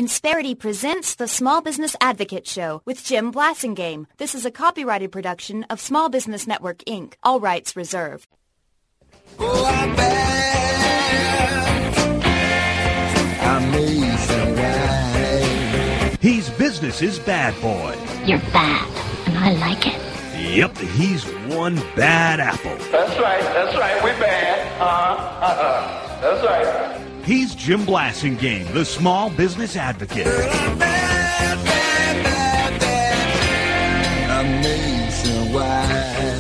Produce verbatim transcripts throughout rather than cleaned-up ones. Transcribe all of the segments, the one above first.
Insperity presents the Small Business Advocate Show with Jim Blasingame. This is a copyrighted production of Small Business Network, Incorporated. All rights reserved. Oh, I'm bad. I'm nationwide. He's business's bad boy. You're bad, and I like it. Yep, he's one bad apple. That's right, that's right, we're bad. Uh-huh, uh-huh, that's right. He's Jim Blasingame, the Small Business Advocate. Girl, I'm bad, bad, bad, bad. I'm nationwide.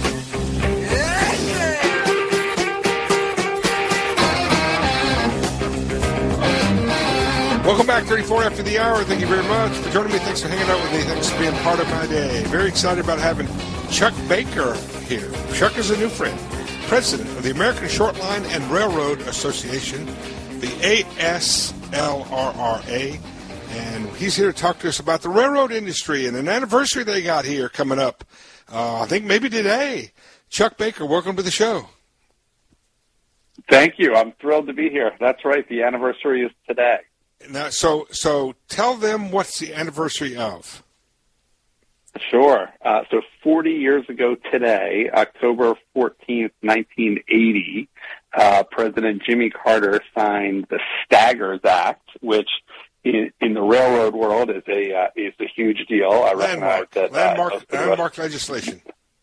Welcome back, thirty-four after the hour. Thank you very much for joining me. Thanks for hanging out with me. Thanks for being part of my day. Very excited about having Chuck Baker here. Chuck is a new friend, president of the American Short Line and Railroad Association, the A S L R R A, and he's here to talk to us about the railroad industry and an anniversary they got here coming up. Uh, I think maybe today. Chuck Baker, welcome to the show. Thank you. I'm thrilled to be here. That's right. The anniversary is today. Now, so, so tell them what's the anniversary of. Sure. Uh, so forty years ago today, October fourteenth, nineteen eighty, uh, President Jimmy Carter signed the Staggers Act, which in, in the railroad world is a uh, is a huge deal. I Landmark, that, landmark, uh, landmark legislation.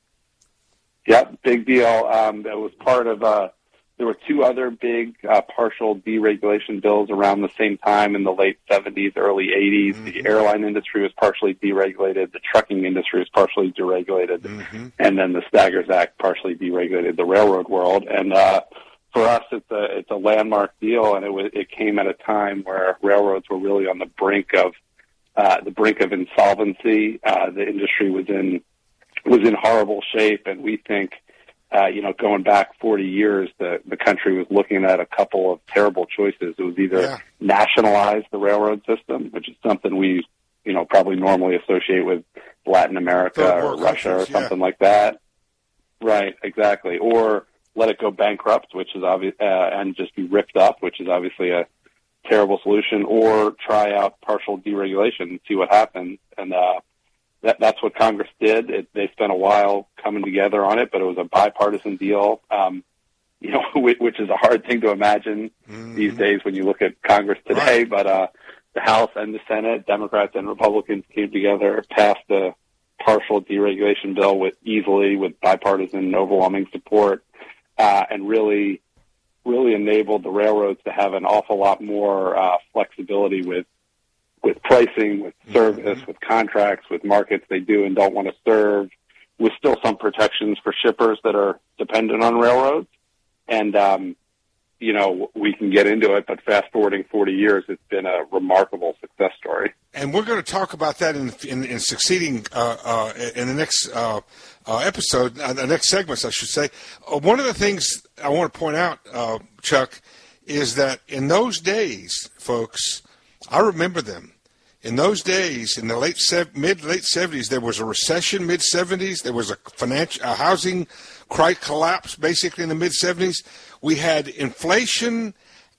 Yep, big deal. Um, that was part of uh, there were two other big uh, partial deregulation bills around the same time in the late seventies, early eighties. Mm-hmm. The airline industry was partially deregulated. The trucking industry was partially deregulated. Mm-hmm. And then the Staggers Act partially deregulated the railroad world. And uh, for us, it's a it's a landmark deal, and it was, it came at a time where railroads were really on the brink of uh, the brink of insolvency. Uh, the industry was in was in horrible shape, and we think. Uh, you know, going back forty years, the, the country was looking at a couple of terrible choices. It was either yeah. nationalize the railroad system, which is something we, you know, probably normally associate with Latin America or Russia or something yeah. like that. Right, exactly. Or let it go bankrupt, which is obvious, uh, and just be ripped up, which is obviously a terrible solution. Or try out partial deregulation and see what happens. And uh, That, that's what Congress did. It, they spent a while coming together on it, but it was a bipartisan deal, um, you know, which, which is a hard thing to imagine mm-hmm. these days when you look at Congress today. Right. But uh, the House and the Senate, Democrats and Republicans came together, passed a partial deregulation bill with easily with bipartisan overwhelming support, uh, and really, really enabled the railroads to have an awful lot more uh, flexibility with. with pricing, with service, mm-hmm. with contracts, with markets they do and don't want to serve, with still some protections for shippers that are dependent on railroads. And, um, you know, we can get into it, but fast-forwarding forty years, it's been a remarkable success story. And we're going to talk about that in in, in succeeding, uh, uh, in the next uh, uh, episode, uh, the next segments, I should say. Uh, one of the things I want to point out, uh, Chuck, is that in those days, folks, I remember them. In those days, in the late mid late seventies, there was a recession. Mid seventies, there was a financial, a housing collapse. Basically, in the mid seventies, we had inflation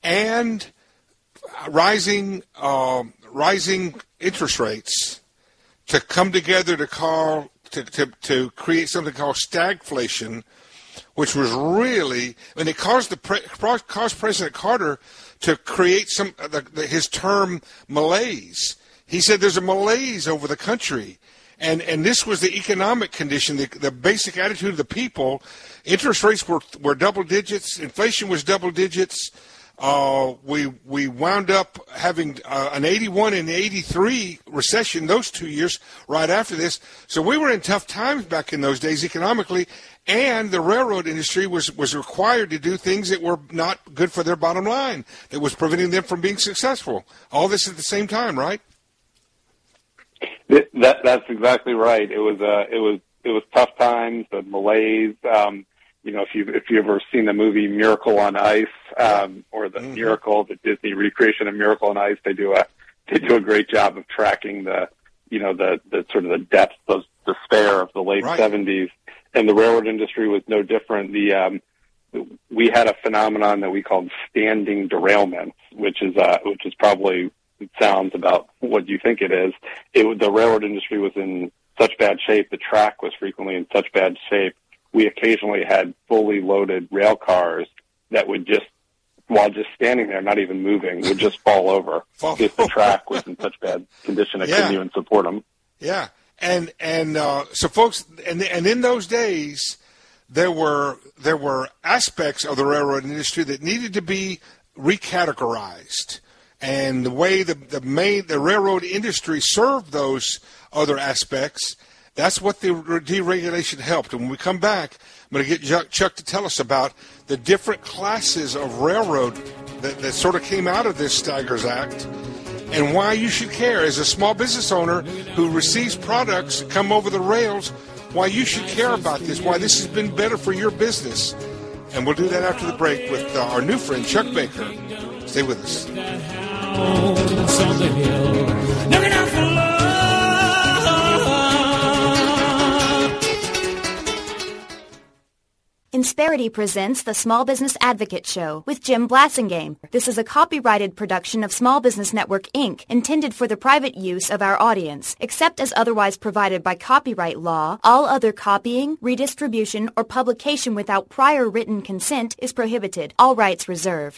and rising uh, rising interest rates to come together to call to, to to create something called stagflation, which was really, and it caused the pre, caused President Carter to create some the, the, his term malaise. He said there's a malaise over the country, and and this was the economic condition, the, the basic attitude of the people. Interest rates were were double digits, inflation was double digits. Uh, we we wound up having uh, an eighty-one and eighty-three recession those two years right after this. So we were in tough times back in those days economically, and the railroad industry was, was required to do things that were not good for their bottom line, that was preventing them from being successful. All this at the same time, right? That that's exactly right. It was uh, it was it was tough times, the malaise. Um, You know, if you if you ever seen the movie Miracle on Ice, um, or the mm-hmm. Miracle, the Disney recreation of Miracle on Ice, they do a they do a great job of tracking the you know the, the sort of the depth of despair of the late right. seventies, and the railroad industry was no different. The um, we had a phenomenon that we called standing derailments, which is uh, which is probably it sounds about what you think it is. It the railroad industry was in such bad shape. The track was frequently in such bad shape. We occasionally had fully loaded rail cars that would just, while just standing there, not even moving, would just fall over Fall if the over. track was in such bad condition it Yeah. couldn't even support them. Yeah, and and uh, so folks, and and in those days, there were there were aspects of the railroad industry that needed to be recategorized, and the way the the main the railroad industry served those other aspects. That's what the deregulation helped. And when we come back, I'm going to get Chuck to tell us about the different classes of railroad that, that sort of came out of this Staggers Act, and why you should care as a small business owner who receives products that come over the rails, why you should care about this, why this has been better for your business. And we'll do that after the break with uh, our new friend, Chuck Baker. Stay with us. Insperity presents the Small Business Advocate Show with Jim Blasingame. This is a copyrighted production of Small Business Network, Incorporated, intended for the private use of our audience. Except as otherwise provided by copyright law, all other copying, redistribution, or publication without prior written consent is prohibited. All rights reserved.